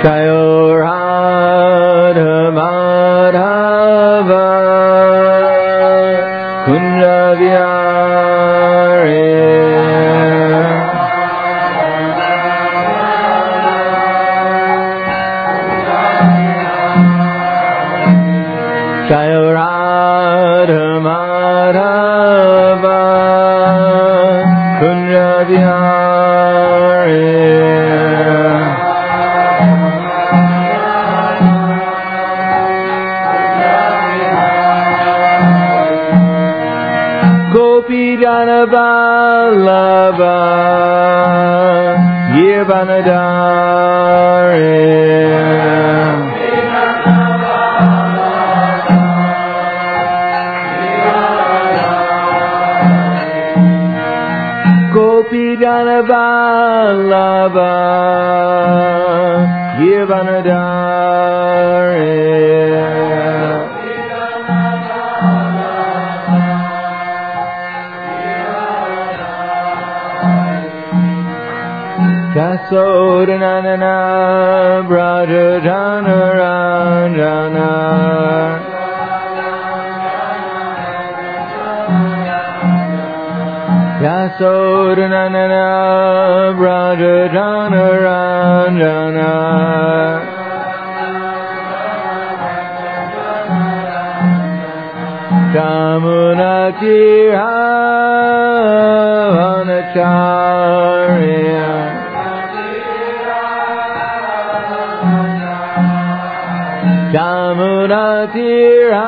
Jayo Radha Madhava Kunja Vihari Jayo Radha Madhava Kunja Vihari Gopijana Vallabha Yevanadari Gopijana Vallabha Yevanadari Yasodanana Brajadhana Ranjana Yasodanana Brajadhana Ranjana Jamunatira Vanacharya Jamunatira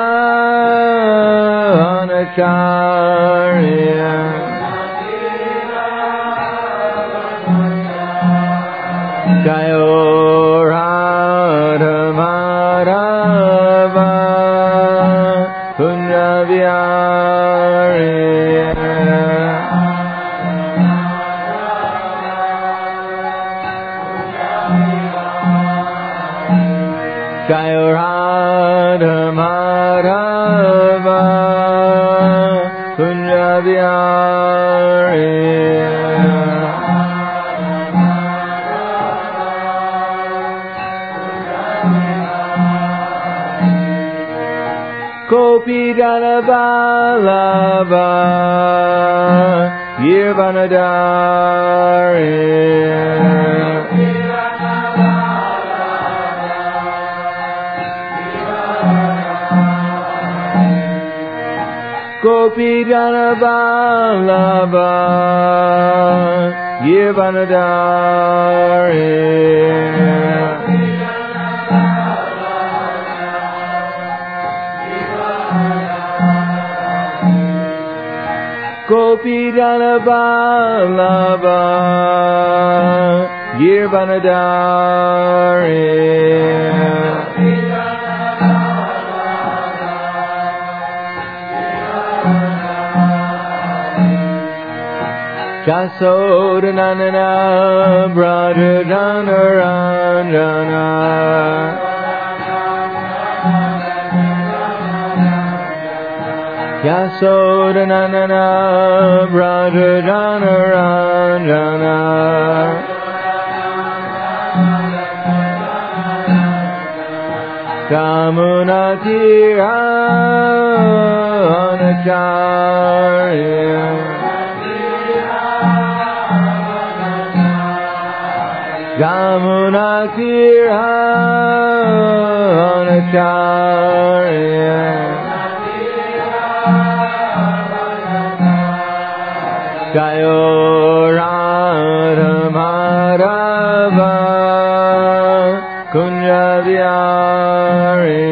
Vanacharya Jayo Radha Madhava Kunja Vihari Jayo Radha Madhava Kunja Vihari Gopijana Vallabha Yevanadari Gopijana Vallabha Yevanadari Gopijana Vallabha Yevanadari Yasodanana Brajadhana Ranjana Yasodanana Brajadhana Ranjana Jamunatira Vanacharya Jamunatira Vanacharya Jayo Radha Madhava Kunja Vihari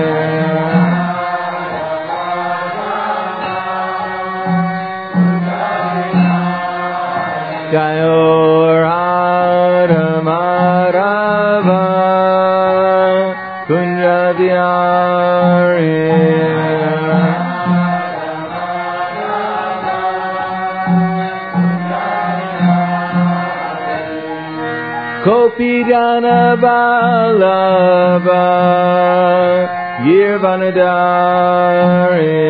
Jayo Radha Madhava Kunja Vihari Gopijana Vallabha Yevanadari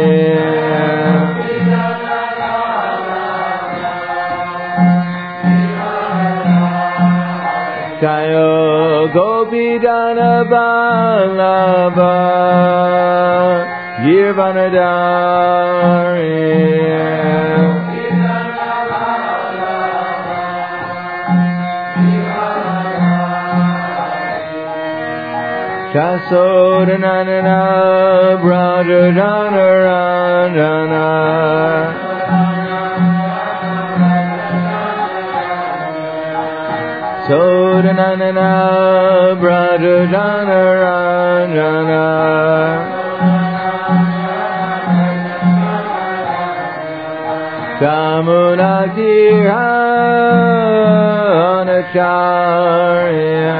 Jayo Gopidana Vallabha Girvanadari Chasodanana Brajadana Ranjana Sodanana Brajadana Ranjana Jamunatira Anacharya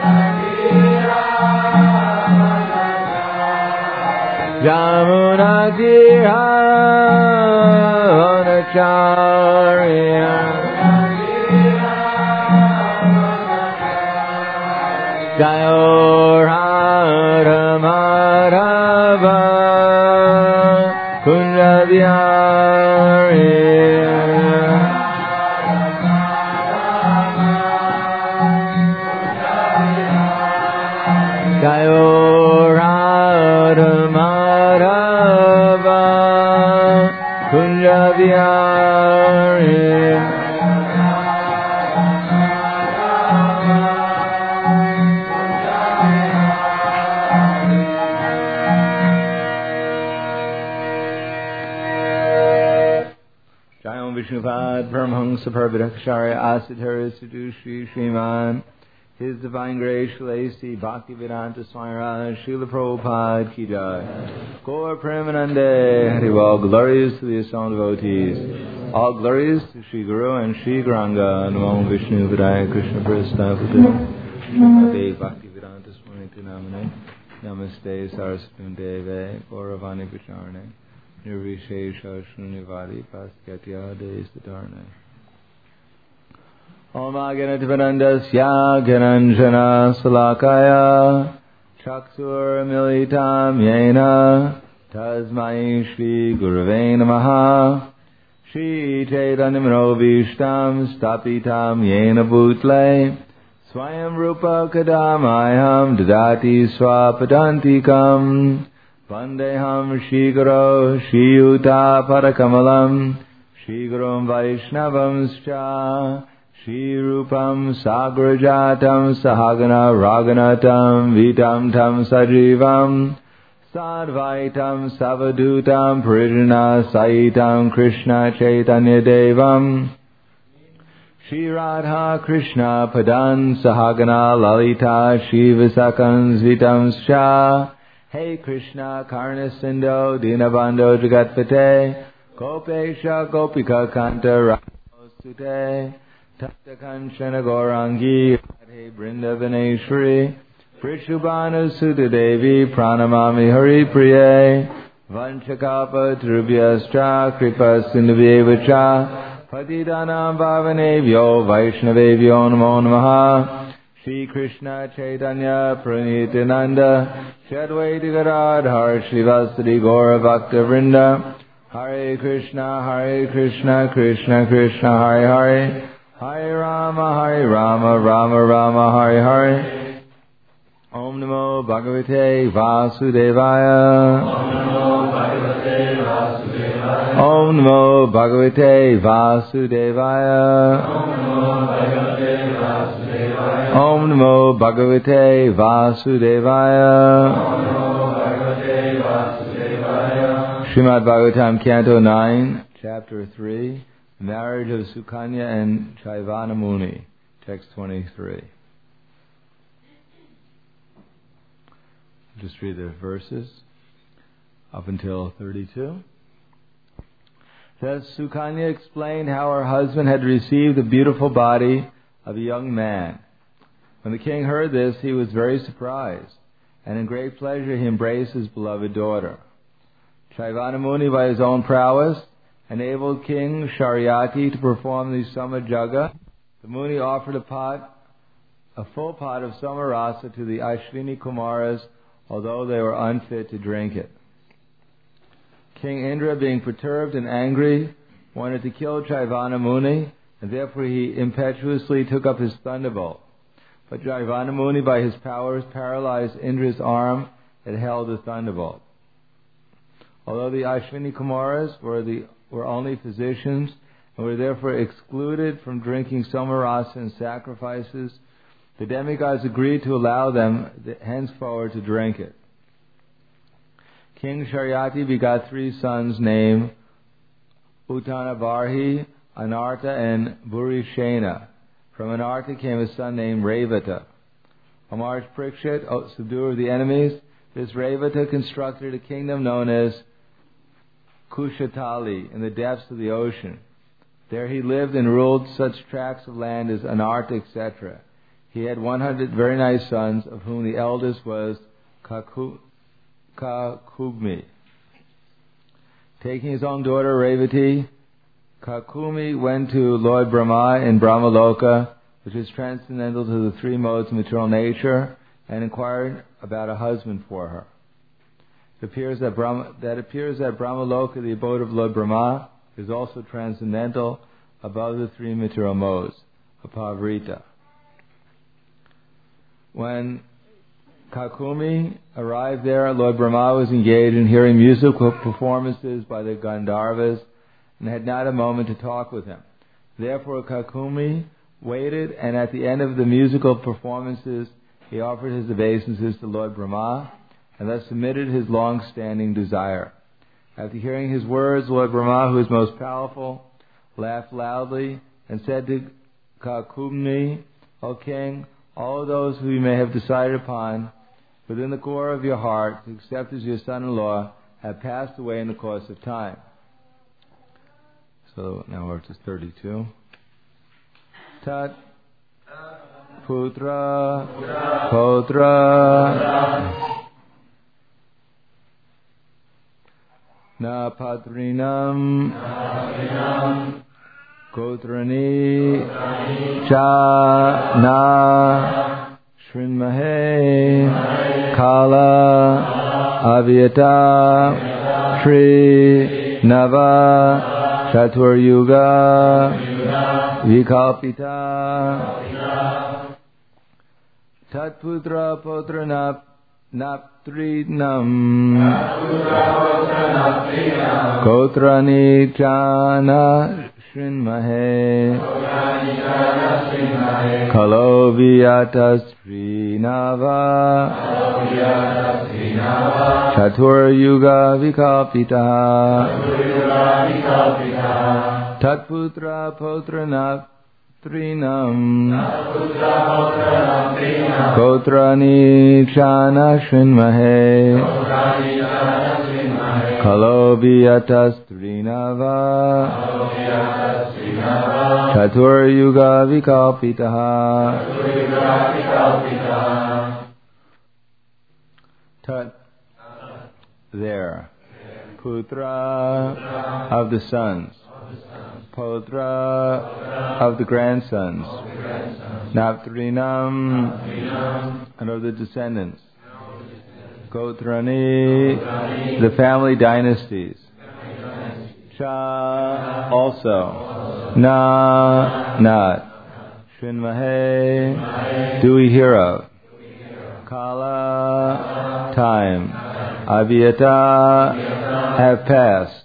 Jamunatira Anacharya Jayo Radha Madhava Kunja Vihari Jayo Radha Madhava Kunja Vihari Vishnupad Paramahamsa Parvadakshari Asitara Sadushi Shriman His Divine Grace Shalasi Bhaktivedanta Swami Raj Srila Prabhupada Ki Jai Gaur Premanande Haribol. Glories to the assembled devotees. All glories to Shri Guru and Shri Gauranga. Namo Vishnu Vidaya Krishna Prasthapati Namaste Bhaktivedanta Swami Namane Namaste Saraswati Deve Gauravani Vicharne Nirvishesha Shrunivari Paskatya Desadarne Om Aganativanandasya Gananjana Salakaya Chaksur Militam Yena Tasmai Shri Gurave Namaha Shri Chaitanyamano Vishtam Stapitam Yena Bhutle Swayam Rupa Kadamayam Dadati Swapadantikam Vandeham Shri Guru Shri Yuta Parakamalam Shri Gurum Vaishnavam Scha Shri Rupam Sagrajatam Sahagana Raganatam Vitam Tam Sajivam Sadvaitam Savadutam Parijana Saitam Krishna Chaitanya Devam Shri Radha Krishna Padan Sahagana Lalita Shri Visakam Vitam Scha Hey Krishna Karna Sindho Dinabandho Jagatpate Gopesha Gopika Kanta Ramosute Tapta Kanchana Gaurangi Radhe Brindavaneshwari Prishubhanu Sutta Devi Pranamami Hari Priye Vanchakapa Trubhyascha Kripa Sindhuvevacha Patidanam Bhavanevyo Vaishnavevyo Namo Namaha Shri Krishna Chaitanya Pranitananda Shadvaita Gadadhar Srivasadi Gaura Bhakta Vrinda Hare Krishna Krishna Krishna Hare Hare Hare Rama Rama Rama Hare Hare Om Namo Bhagavate Vasudevaya Om Namo Bhagavate Vasudevaya Om Namo Bhagavate Vasudevaya Srimad Bhagavatam Canto 9 Chapter 3 Marriage of Sukanya and Chaivana Muni Text 23. Just read the verses up until 32. Thus Sukanya explained how her husband had received the beautiful body of a young man. When the king heard this, he was very surprised, and in great pleasure he embraced his beloved daughter. Chaivana Muni, by his own prowess, enabled King Sharyati to perform the Samajaga. The Muni offered a full pot of Samarasa to the Ashvini Kumaras, although they were unfit to drink it. King Indra, being perturbed and angry, wanted to kill Chaivana Muni, and therefore he impetuously took up his thunderbolt. but Jaivanamuni by his powers paralyzed Indra's arm that held the thunderbolt. Although the Ashwini Kumaras were only physicians and were therefore excluded from drinking somarasa and sacrifices, the demigods agreed to allow them henceforward to drink it. King Sharyati begot 3 sons named Uttanabarhi, Anartha, and Burishena. From Anartha came a son named Revata. Amar Parikshit, subduer of the enemies, this Revata constructed a kingdom known as Kushatali in the depths of the ocean. There he lived and ruled such tracts of land as Anartha, etc. He had 100 very nice sons, of whom the eldest was Kakubmi. Taking his own daughter Revati, Kakumi went to Lord Brahma in Brahmaloka, which is transcendental to the 3 modes of material nature, and inquired about a husband for her. It appears that Brahmaloka, the abode of Lord Brahma, is also transcendental above the 3 material modes, apavrita. When Kakumi arrived there, Lord Brahma was engaged in hearing musical performances by the Gandharvas and had not a moment to talk with him. Therefore Kakumi waited, and at the end of the musical performances he offered his obeisances to Lord Brahma and thus submitted his long-standing desire. After hearing his words, Lord Brahma, who is most powerful, laughed loudly and said to Kakumi, O king, all of those who you may have decided upon within the core of your heart to accept as your son-in-law have passed away in the course of time. So now we're to 32. Tat putra potra na patrinam kotrani cha na shrinmahe kala avyata shri nava Chatur Yuga Vikalpita Tatputra Potra Naptrinam Kotrani Chana Shrinmahe Kaloviyatas Srinava Chatur Yuga Vikalpita Tatputra Potra Naptrinam Kotrani Chana Shrinmahe Kaloviyatas Trinava Chatur Yuga Vikalpitaha. Tat, there. Putra, of the sons. Potra, of the grandsons. Naptrinam, and of the descendants. Gotrani, the family dynasties. Cha, also. Na, not. Shrinmahe, do we hear of? Kala, time. Avyata, have passed.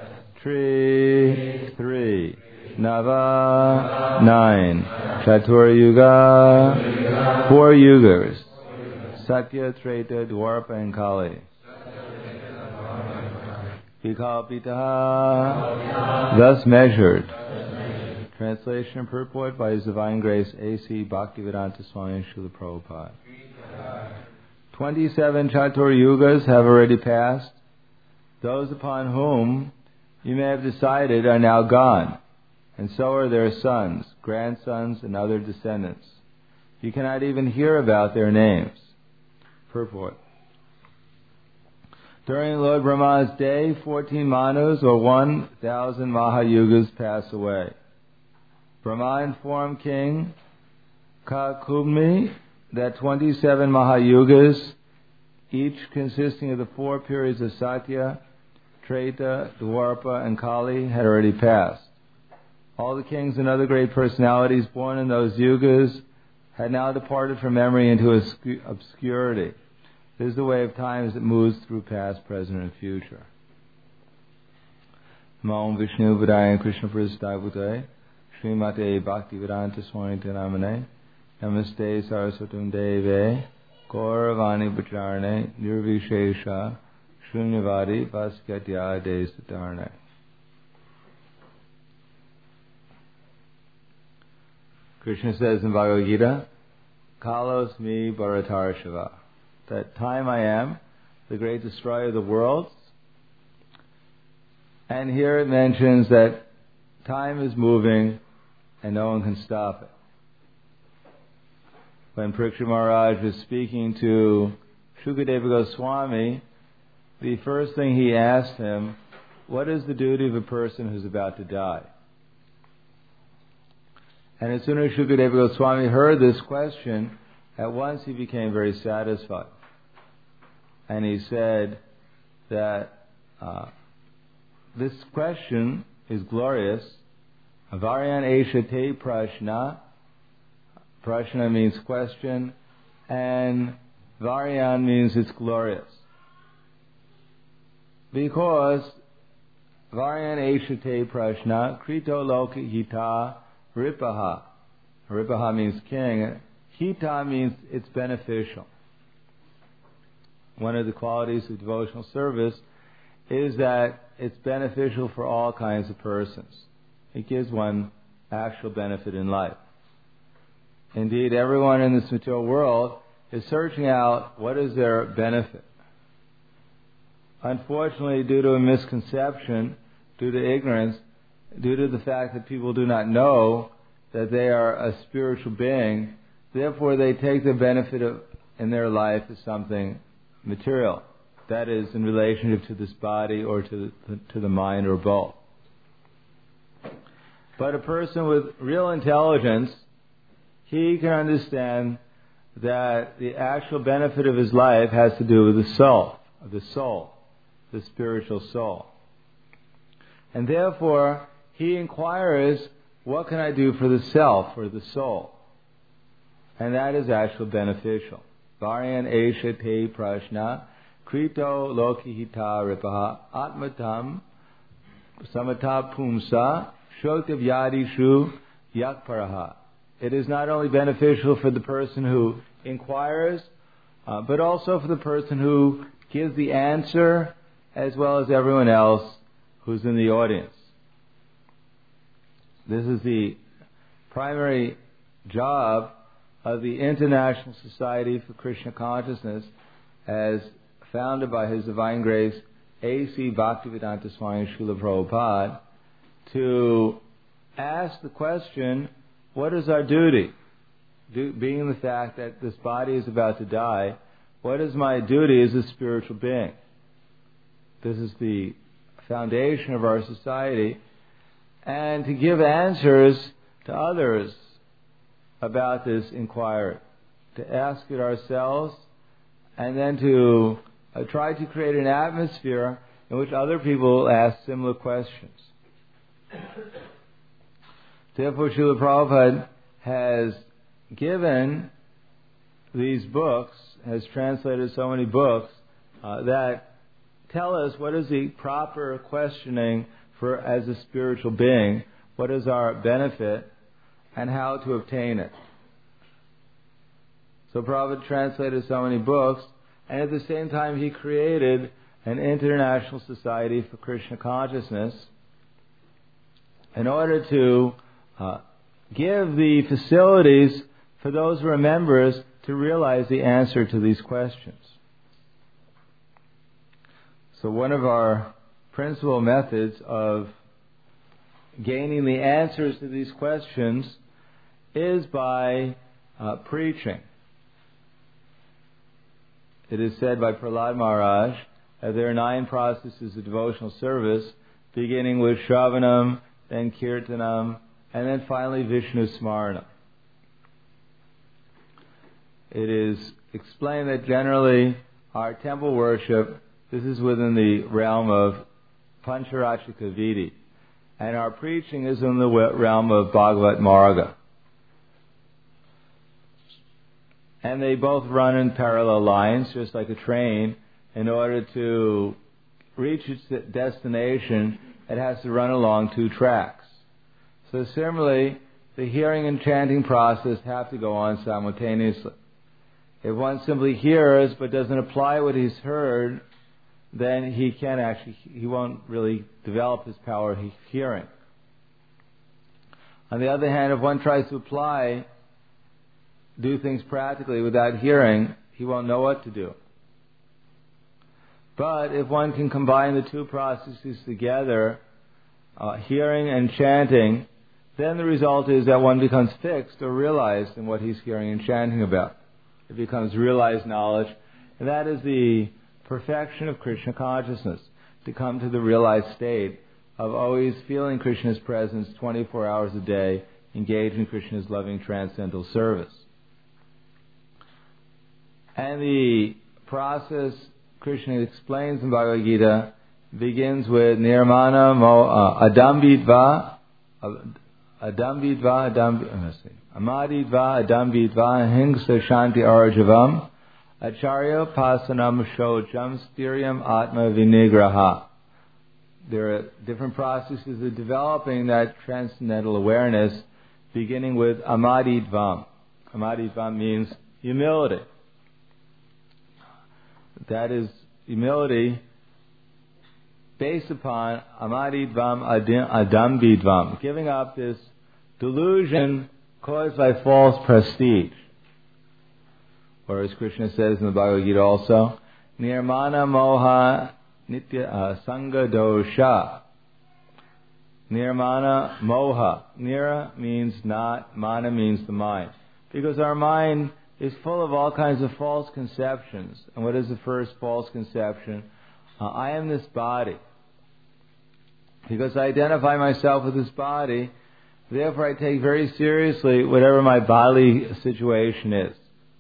Tri, 3. Nava, 9. Chatur Yuga, 4 yugas. Satya, Treta, Dwarpa, and Kali. Vikalpitaha, thus measured. Translation and purport by His Divine Grace A.C. Bhaktivedanta Swami Srila Prabhupada. 27 Chatur Yugas have already passed. Those upon whom you may have decided are now gone, and so are their sons, grandsons, and other descendants. You cannot even hear about their names. Purport. During Lord Brahma's day, 14 Manus, or 1,000 Mahayugas, pass away. Brahma informed King Kakubmi that 27 Mahayugas, each consisting of the 4 periods of Satya, Treta, Dwarpa, and Kali, had already passed. All the kings and other great personalities born in those yugas had now departed from memory into obscurity. This is the way of time as it moves through past, present, and future. Namo Vishnu Padaya Krishna Prasthaya Bhutaya Srimate Bhaktivedanta Swami Namane Namaste Saraswatam Deve Gauravani Bacharane Nirvishesha Shunyavadi Vaskatya Desatarne. Krishna says in Bhagavad Gita, Kalos mi Bharatarshava, that time I am, the great destroyer of the worlds. And here it mentions that time is moving and no one can stop it. When Parikshit Maharaj was speaking to Shukadeva Goswami, the first thing he asked him, what is the duty of a person who's about to die? And as soon as Shukadeva Goswami heard this question, at once he became very satisfied. And he said that this question is glorious. Varyan Eshate Prashna. Prashna means question, and Varyan means it's glorious. Because Varyan Eshate Prashna, Krito Loka Hita Ripaha. Ripaha means king. Hita means it's beneficial. One of the qualities of devotional service is that it's beneficial for all kinds of persons. It gives one actual benefit in life. Indeed, everyone in this material world is searching out what is their benefit. Unfortunately, due to a misconception, due to ignorance, due to the fact that people do not know that they are a spiritual being, therefore they take the benefit in their life as something material. That is, in relationship to this body or to the mind or both. But a person with real intelligence, he can understand that the actual benefit of his life has to do with the soul, the spiritual soul. And therefore, he inquires, what can I do for the self, or the soul? And that is actually beneficial. Varyan Eshate Prashna Krito Lokihita Ripaha Atmatam Samata Pumsa Shotavyadishu Yakparaha. It is not only beneficial for the person who inquires, but also for the person who gives the answer, as well as everyone else who's in the audience. This is the primary job of the International Society for Krishna Consciousness, as founded by His Divine Grace A.C. Bhaktivedanta Swami Srila Prabhupada, to ask the question, what is our duty? Being the fact that this body is about to die, what is my duty as a spiritual being? This is the foundation of our society. And to give answers to others about this inquiry, to ask it ourselves, and then to try to create an atmosphere in which other people ask similar questions. Therefore, Srila Prabhupada has given these books, has translated so many books that tell us what is the proper questioning for as a spiritual being, what is our benefit, and how to obtain it. So Prabhupada translated so many books, and at the same time he created an International Society for Krishna Consciousness in order to give the facilities for those who are members to realize the answer to these questions. So one of our principal methods of gaining the answers to these questions is by preaching. It is said by Prahlad Maharaj that there are 9 processes of devotional service, beginning with Shravanam, then Kirtanam, and then finally Vishnu Smaranam. It is explained that generally our temple worship, this is within the realm of Pancharachika Vidi, and our preaching is in the realm of Bhagavat Marga. and they both run in parallel lines, just like a train. In order to reach its destination, it has to run along two tracks. So similarly, the hearing and chanting process have to go on simultaneously. If one simply hears but doesn't apply what he's heard, then he won't really develop his power of hearing. On the other hand, if one tries to do things practically without hearing, he won't know what to do. But if one can combine the two processes together, hearing and chanting, then the result is that one becomes fixed or realized in what he's hearing and chanting about. It becomes realized knowledge, and that is the perfection of Krishna consciousness, to come to the realized state of always feeling Krishna's presence 24 hours a day, engaged in Krishna's loving transcendental service. And the process Krishna explains in Bhagavad Gita begins with Nirmana Adambhidva, Amadidva, Adambhidva, Hingsa Shanti Arjavam, Acharya Pasanam Shocham, Styriam Atma Vinigraha. There are different processes of developing that transcendental awareness, beginning with Amadidvam. Amadidvam means humility. That is humility based upon Amadidvam Adambhidvam, giving up this delusion caused by false prestige. Or as Krishna says in the Bhagavad Gita also, Nirmana Moha Nitya Sangha Dosha. Nirmana Moha. Nira means not, Mana means the mind. Because our mind is full of all kinds of false conceptions. And what is the first false conception? I am this body. Because I identify myself with this body, therefore I take very seriously whatever my bodily situation is.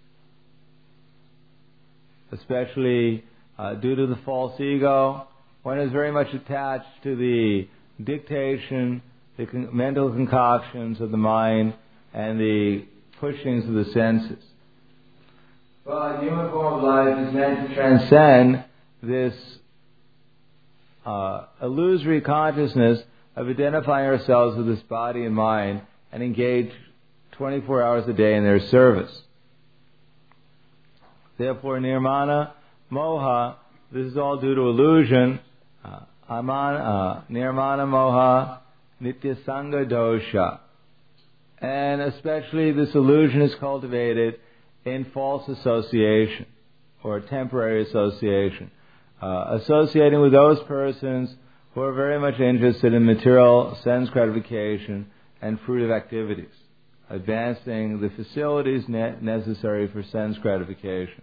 Especially due to the false ego, one is very much attached to the dictation, the mental concoctions of the mind, and the pushings of the senses. But human form of life is meant to transcend this illusory consciousness of identifying ourselves with this body and mind and engage 24 hours a day in their service. Therefore, Nirmana Moha, this is all due to illusion. Nirmana Moha Nitya Sangha Dosha. And especially this illusion is cultivated in false association or temporary association. Associating with those persons who are very much interested in material sense gratification and fruitive activities, advancing the facilities necessary for sense gratification.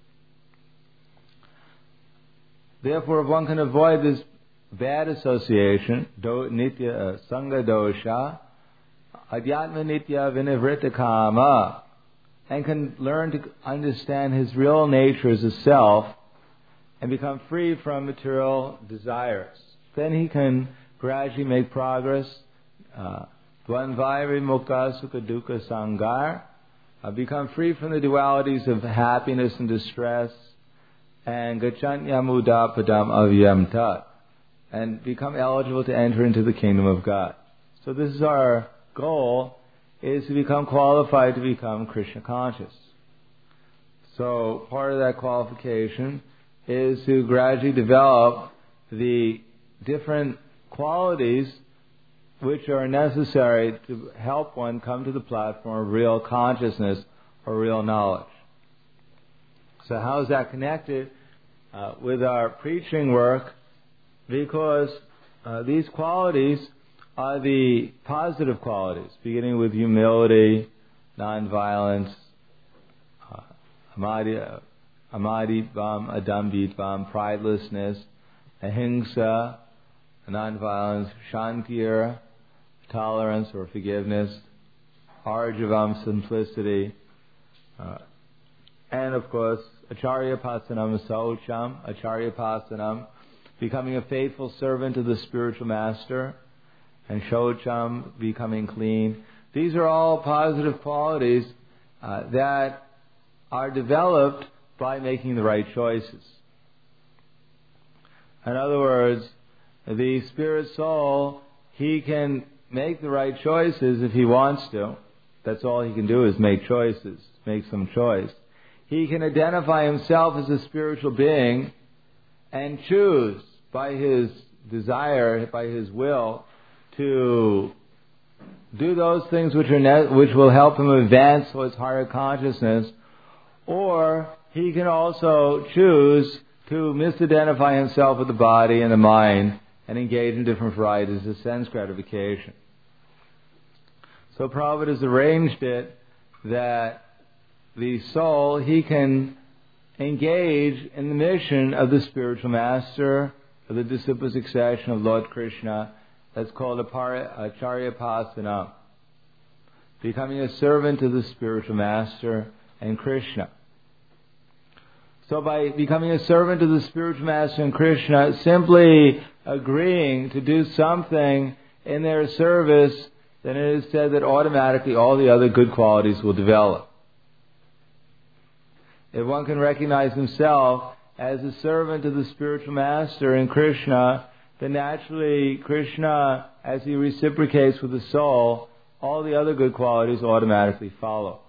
Therefore, if one can avoid this bad association, nitya sangha dosha, adhyatma nitya vinivritta kama, and can learn to understand his real nature as a self and become free from material desires, then he can gradually make progress. Dvanvairi mukha sukha dukkha sangar, become free from the dualities of happiness and distress, and gachanyamuda padam avyam tat, and become eligible to enter into the kingdom of God. So this is our goal, is to become qualified to become Krishna conscious. So part of that qualification is to gradually develop the different qualities which are necessary to help one come to the platform of real consciousness or real knowledge. So how is that connected with our preaching work? Because these qualities are the positive qualities, beginning with humility, nonviolence, amadidvam, adambhidvam, pridelessness, ahimsa, nonviolence, shantir, tolerance or forgiveness, arjavam, simplicity, and of course, acharya pasanam saucham, acharya pasanam, becoming a faithful servant of the spiritual master, and shocham, becoming clean. These are all positive qualities that are developed by making the right choices. In other words, the spirit soul, he can make the right choices if he wants to. That's all he can do is make choices, make some choice. He can identify himself as a spiritual being and choose by his desire, by his will, to do those things which will help him advance towards higher consciousness, or he can also choose to misidentify himself with the body and the mind and engage in different varieties of sense gratification. So Prabhupada has arranged it that the soul, he can engage in the mission of the spiritual master, of the disciple succession of Lord Krishna. That's called Acharyapasana, becoming a servant to the spiritual master and Krishna. So by becoming a servant to the spiritual master and Krishna, simply agreeing to do something in their service, then it is said that automatically all the other good qualities will develop. If one can recognize himself as a servant to the spiritual master and Krishna, then naturally Krishna, as he reciprocates with the soul, all the other good qualities automatically follow.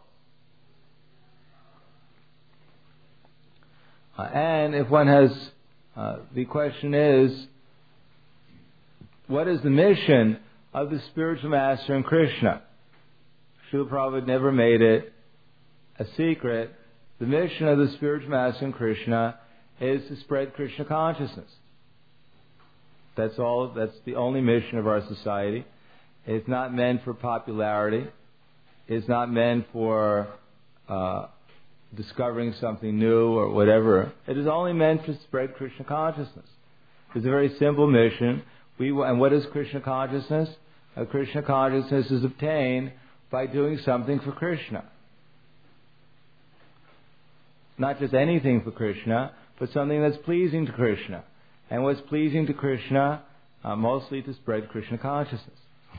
And if one has, the question is, what is the mission of the spiritual master and Krishna? Srila Prabhupada never made it a secret. The mission of the spiritual master and Krishna is to spread Krishna consciousness. That's all. That's the only mission of our society. It's not meant for popularity. It's not meant for discovering something new or whatever. It is only meant to spread Krishna consciousness. It's a very simple mission. And what is Krishna consciousness? Krishna consciousness is obtained by doing something for Krishna. Not just anything for Krishna, but something that's pleasing to Krishna. And what's pleasing to Krishna? Mostly to spread Krishna consciousness.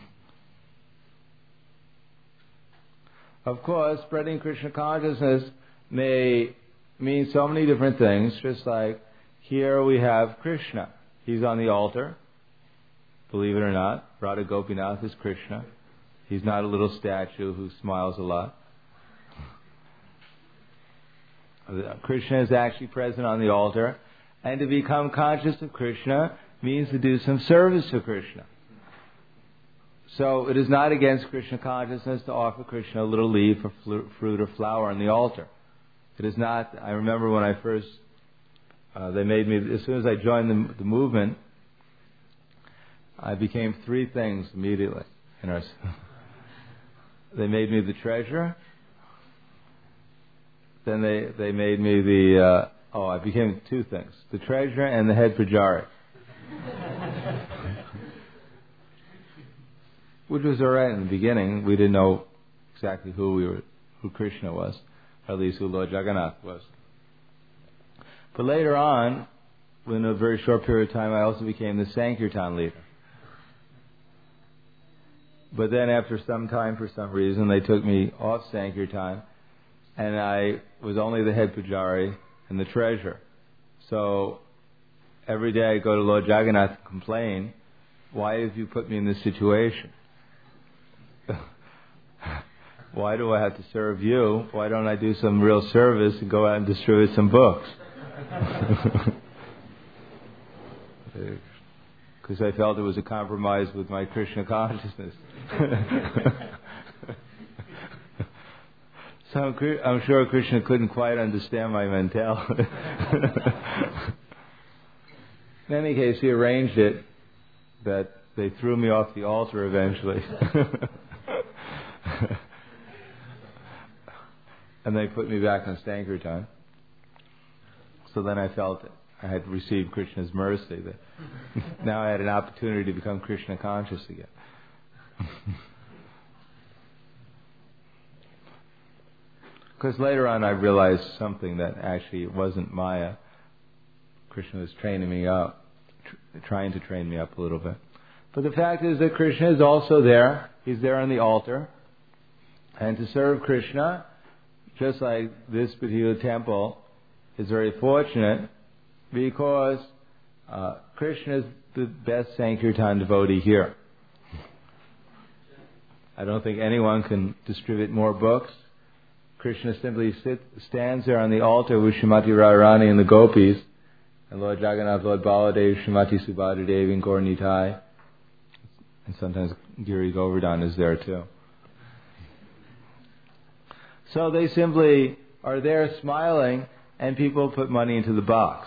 Of course, spreading Krishna consciousness may mean so many different things, just like here we have Krishna. He's on the altar. Believe it or not, Radha Gopinath is Krishna. He's not a little statue who smiles a lot. Krishna is actually present on the altar. And to become conscious of Krishna means to do some service to Krishna. So it is not against Krishna consciousness to offer Krishna a little leaf or fruit or flower on the altar. It is not. I remember when I first, they made me, as soon as I joined the movement, I became three things immediately. They made me the treasurer. Then they made me I became two things. The treasurer and the head pujari. Which was alright in the beginning. We didn't know exactly who Krishna was. Or at least who Lord Jagannath was. But later on, within a very short period of time, I also became the Sankirtan leader. But then after some time, for some reason, they took me off Sankirtan, and I was only the head pujari and the treasurer. So every day I go to Lord Jagannath and complain, why have you put me in this situation? Why do I have to serve you? Why don't I do some real service and go out and distribute some books? Because I felt it was a compromise with my Krishna consciousness. So I'm sure Krishna couldn't quite understand my mentality. In any case, he arranged it that they threw me off the altar eventually. And they put me back on Sankirtan. So then I felt I had received Krishna's mercy. That now I had an opportunity to become Krishna conscious again. Because later on I realized something, that actually it wasn't Maya. Krishna was training me up, trying to train me up a little bit. But the fact is that Krishna is also there. He's there on the altar. And to serve Krishna, just like this particular temple is very fortunate because Krishna is the best Sankirtan devotee here. I don't think anyone can distribute more books. Krishna simply stands there on the altar with Srimati Radharani and the gopis, and Lord Jagannath, Lord Baladev, Srimati Subhadra Devi, and Gaur Nitai. And sometimes Giri Govardhan is there too. So they simply are there smiling, and people put money into the box.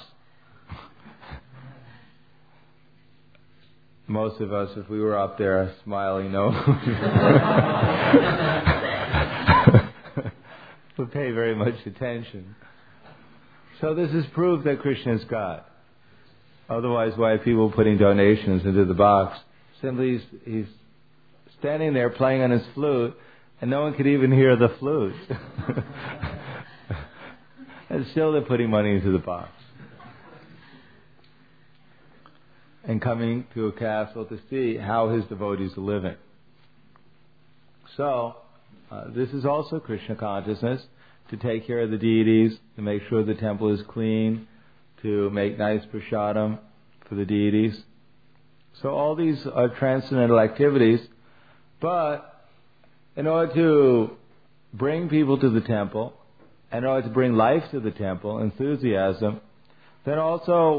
Most of us, if we were up there smiling, no, would pay very much attention. So this is proof that Krishna is God. Otherwise, why are people putting donations into the box? Simply he's standing there playing on his flute, and no one could even hear the flute. And still they're putting money into the box. And coming to a castle to see how his devotees are living. So, this is also Krishna consciousness, to take care of the deities, to make sure the temple is clean, to make nice prasadam for the deities. So all these are transcendental activities, but in order to bring people to the temple, in order to bring life to the temple, enthusiasm, then also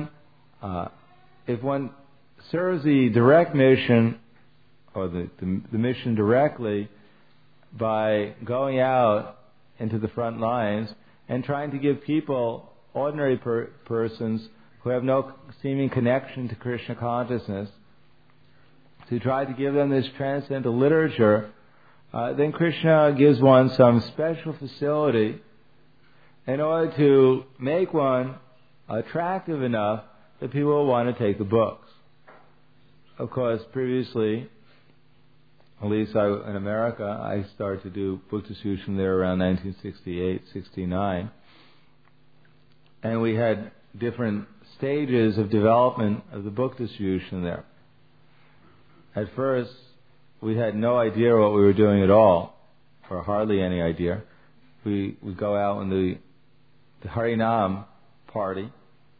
if one serves the direct mission, or the mission directly, by going out into the front lines and trying to give people, ordinary persons who have no seeming connection to Krishna consciousness, to try to give them this transcendental literature, then Krishna gives one some special facility in order to make one attractive enough that people will want to take the books. Of course, previously, at least in America, I started to do book distribution there around 1968, 69. And we had different stages of development of the book distribution there. At first, we had no idea what we were doing at all, or hardly any idea. We would go out in the Harinam party,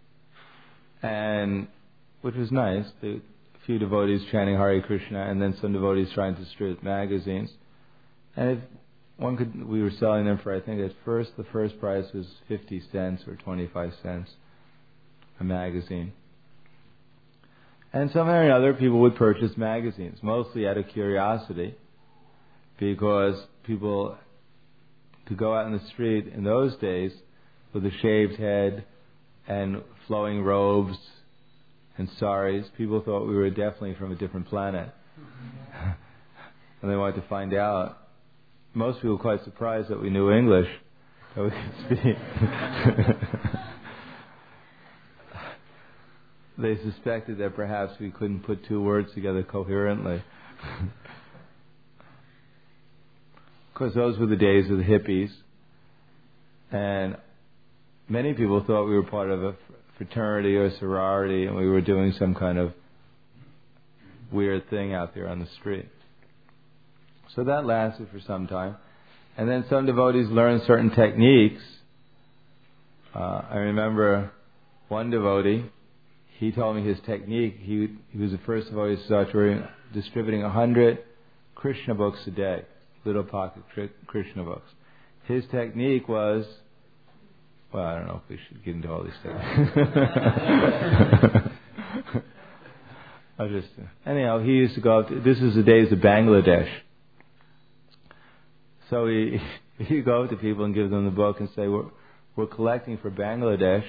and which was nice. A few devotees chanting Hare Krishna, and then some devotees trying to distribute magazines. And if we were selling them for, I think at first the first price was 50 cents or 25 cents a magazine. And somehow or another, people would purchase magazines, mostly out of curiosity, because people could go out in the street in those days with a shaved head and flowing robes and saris. People thought we were definitely from a different planet. And they wanted to find out. Most people were quite surprised that we knew English, that we could speak. They suspected that perhaps we couldn't put two words together coherently. Of course, those were the days of the hippies, and many people thought we were part of a fraternity or sorority, and we were doing some kind of weird thing out there on the street. So that lasted for some time. And then some devotees learned certain techniques. I remember one devotee, he told me his technique. He was the first devotee to start distributing 100 Krishna books a day, little pocket Krishna books. His technique was, well, I don't know if we should get into all these things. Anyhow, he used to go up this is the days of Bangladesh. So he'd go up to people and give them the book and say, we're collecting for Bangladesh.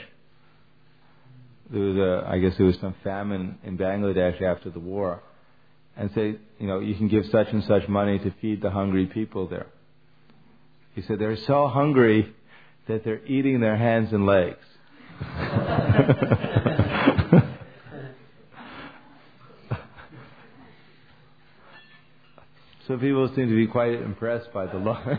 I guess there was some famine in Bangladesh after the war. And say, you can give such and such money to feed the hungry people there. He said, they're so hungry that they're eating their hands and legs. So people seem to be quite impressed by the law.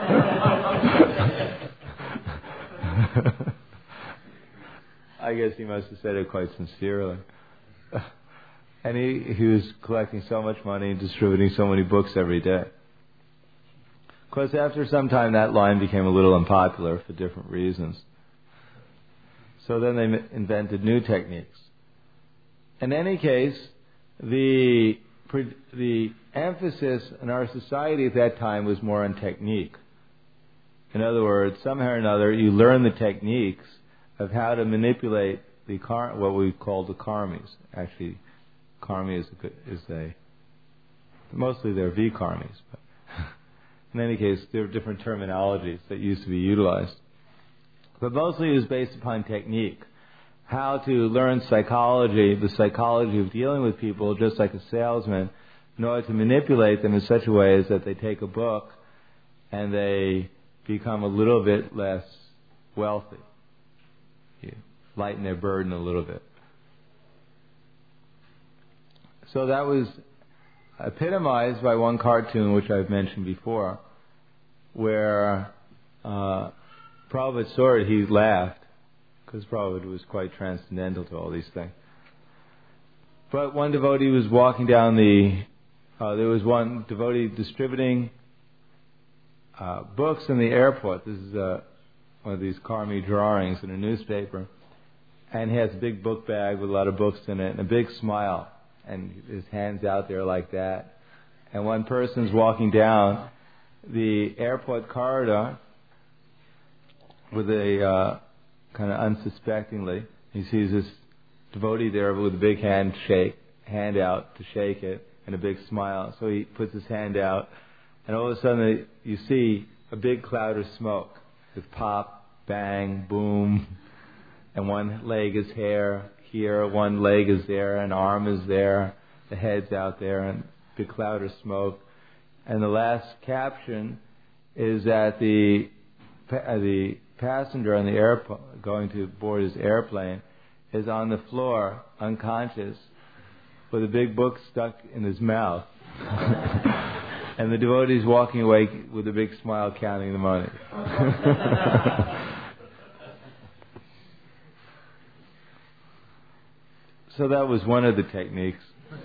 I guess he must have said it quite sincerely. And he was collecting so much money and distributing so many books every day. Of course, after some time, that line became a little unpopular for different reasons. So then they invented new techniques. In any case, the emphasis in our society at that time was more on technique. In other words, somehow or another, you learn the techniques of how to manipulate what we call the karmis. Actually, karmi is mostly they're vikarmis, but in any case, there are different terminologies that used to be utilized. But mostly it was based upon technique. How to learn psychology, the psychology of dealing with people, just like a salesman, in order to manipulate them in such a way as that they take a book and they become a little bit less wealthy. You lighten their burden a little bit. So that was epitomized by one cartoon which I've mentioned before, where Prabhupada saw it, he laughed, because Prabhupada was quite transcendental to all these things. But one devotee was walking down there was one devotee distributing books in the airport. This is one of these karmi drawings in a newspaper. And he has a big book bag with a lot of books in it and a big smile. And his hand's out there like that. And one person's walking down the airport corridor with a kind of unsuspectingly, he sees this devotee there with a big hand out to shake it and a big smile. So he puts his hand out, and all of a sudden you see a big cloud of smoke with pop, bang, boom, and one leg is here, one leg is there, an arm is there, the head's out there, and big cloud of smoke. And the last caption is that the passenger on the airport going to board his airplane is on the floor, unconscious, with a big book stuck in his mouth. And the devotee's walking away with a big smile counting the money. So that was one of the techniques.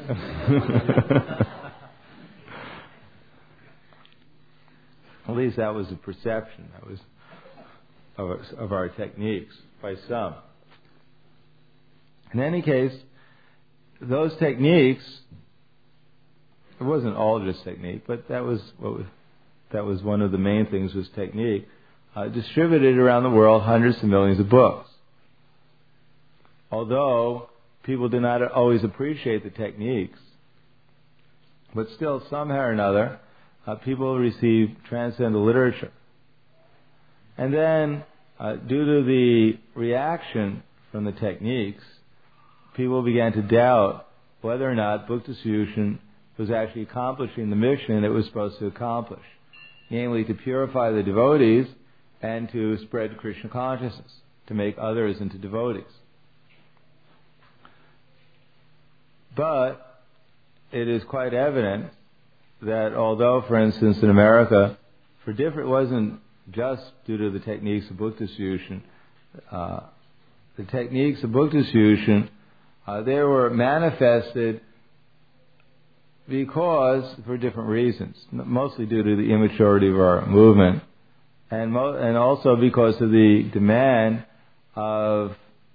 At least that was a perception. That was of our techniques by some. In any case, those techniques, it wasn't all just technique, but that was one of the main things was technique. Distributed around the world hundreds of millions of books. Although people do not always appreciate the techniques, but still somehow or another, people receive transcendental literature. And then, due to the reaction from the techniques, people began to doubt whether or not book distribution was actually accomplishing the mission it was supposed to accomplish, namely to purify the devotees and to spread Krishna consciousness, to make others into devotees. But it is quite evident that although, for instance, in America, it wasn't just due to the techniques of book distribution. The techniques of book distribution, they were manifested for different reasons, mostly due to the immaturity of our movement, and also because of the demand of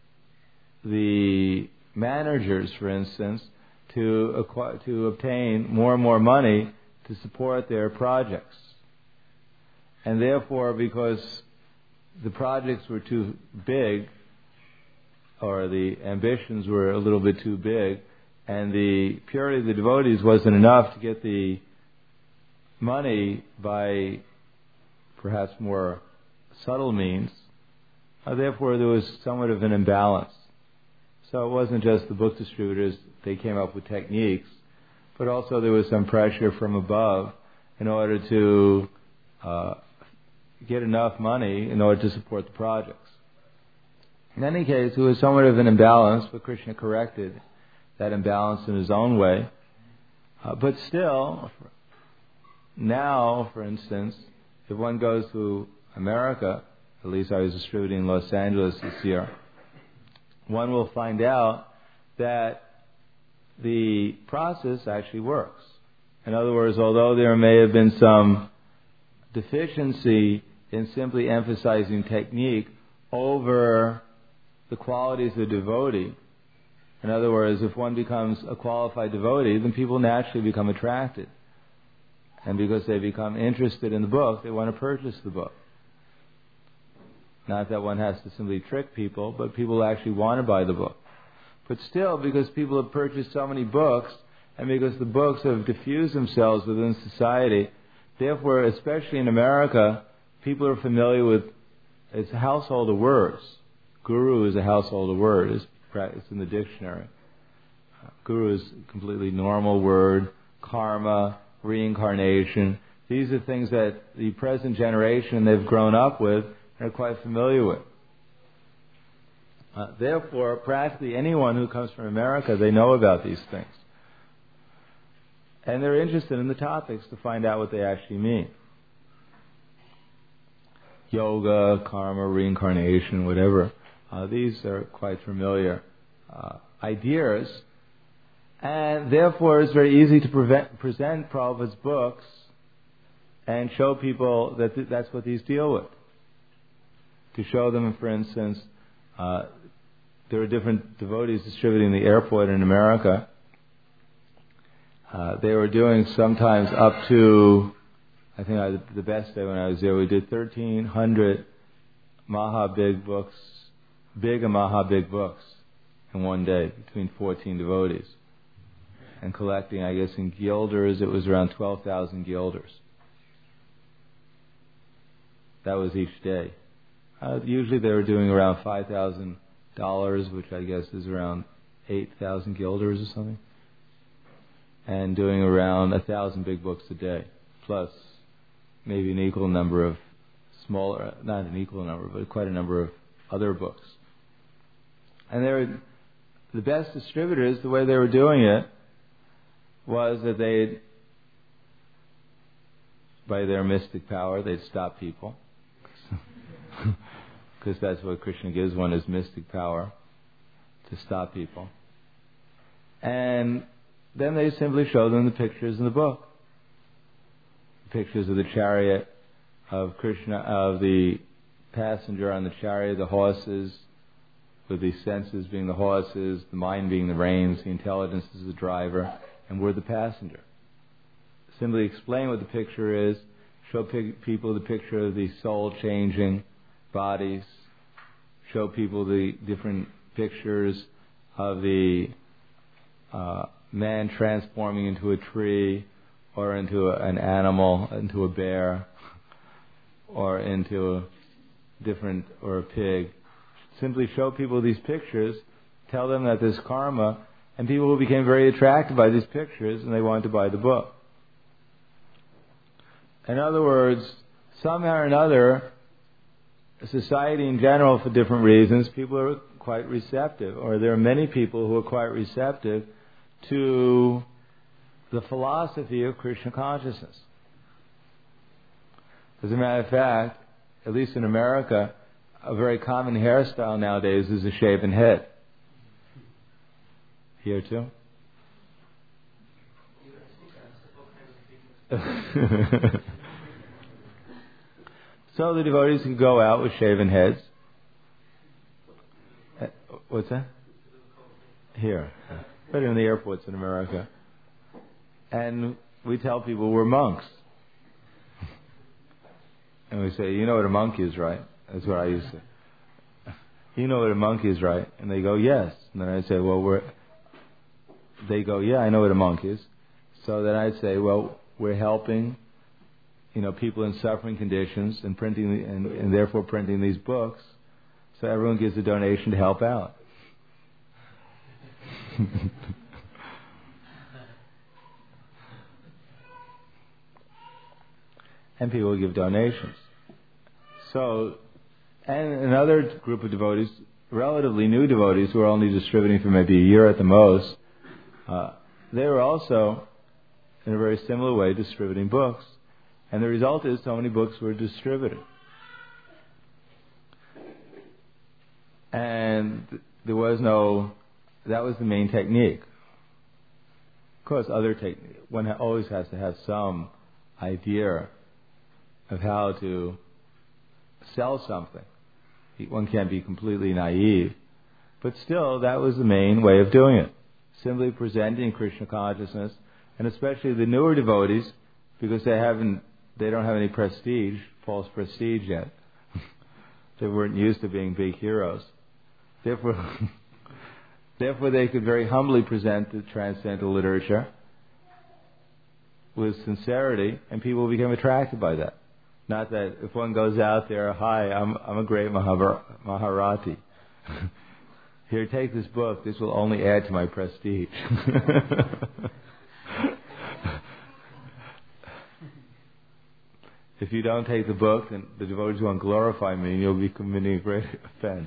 the managers, for instance, to obtain more and more money to support their projects. And therefore, because the projects were too big, or the ambitions were a little bit too big, and the purity of the devotees wasn't enough to get the money by perhaps more subtle means, therefore there was somewhat of an imbalance. So it wasn't just the book distributors, they came up with techniques, but also there was some pressure from above in order to get enough money in order to support the projects. In any case, it was somewhat of an imbalance, but Krishna corrected that imbalance in his own way. But still, now, for instance, if one goes to America, at least I was distributing in Los Angeles this year, one will find out that the process actually works. In other words, although there may have been some deficiency in simply emphasizing technique over the qualities of the devotee. In other words, if one becomes a qualified devotee, then people naturally become attracted. And because they become interested in the book, they want to purchase the book. Not that one has to simply trick people, but people actually want to buy the book. But still, because people have purchased so many books, and because the books have diffused themselves within society, therefore, especially in America, people are familiar with, it's a household of words. Guru is a household of words. It's in the dictionary. Guru is a completely normal word. Karma, reincarnation. These are things that the present generation they've grown up with and are quite familiar with. Therefore, practically anyone who comes from America, they know about these things. And they're interested in the topics to find out what they actually mean. Yoga, karma, reincarnation, whatever. These are quite familiar ideas. And therefore, it's very easy to present Prabhupada's books and show people that that's what these deal with. To show them, for instance, there are different devotees distributing the airport in America. They were doing sometimes up to, I think the best day when I was there, we did 1,300 Maha Big books, big and Maha Big books in one day, between 14 devotees. And collecting, I guess in guilders, it was around 12,000 guilders. That was each day. Usually they were doing around $5,000, which I guess is around 8,000 guilders or something. And doing around 1,000 big books a day, plus maybe an equal number of smaller, not an equal number, but quite a number of other books. And they were the best distributors. The way they were doing it was that they'd, by their mystic power, they'd stop people. Because that's what Krishna gives one, is mystic power to stop people. And then they simply show them the pictures in the book. Pictures of the chariot of Krishna, of the passenger on the chariot, the horses, with the senses being the horses, the mind being the reins, the intelligence is the driver, and we're the passenger. Simply explain what the picture is, show people the picture of the soul changing bodies, show people the different pictures of the man transforming into a tree, or into an animal, into a bear, or into a different, or a pig. Simply show people these pictures, tell them that there's karma, and people who became very attracted by these pictures, and they wanted to buy the book. In other words, somehow or another, society in general, for different reasons, people are quite receptive, or there are many people who are quite receptive to the philosophy of Krishna consciousness. As a matter of fact, at least in America, a very common hairstyle nowadays is a shaven head. Here too? So the devotees can go out with shaven heads. What's that? Here. But in the airports in America. And we tell people we're monks. And we say, you know what a monk is, right? That's what I used to say. You know what a monk is, right? And they go, yes. And then I say, well, they go, yeah, I know what a monk is. So then I'd say, well, we're helping, people in suffering conditions and printing, and therefore printing these books. So everyone gives a donation to help out. And people give donations. So, and another group of devotees, relatively new devotees who are only distributing for maybe a year at the most, they were also, in a very similar way, distributing books. And the result is so many books were distributed. And there was that was the main technique. Of course, other technique, one always has to have some idea of how to sell something. One can't be completely naive. But still, that was the main way of doing it. Simply presenting Krishna consciousness, and especially the newer devotees, because they don't have any prestige, false prestige yet. They weren't used to being big heroes. Therefore, they could very humbly present the transcendental literature with sincerity, and people became attracted by that. Not that if one goes out there, hi, I'm a great Maharati. Here, take this book. This will only add to my prestige. If you don't take the book, then the devotees won't glorify me, and you'll be committing a great offense.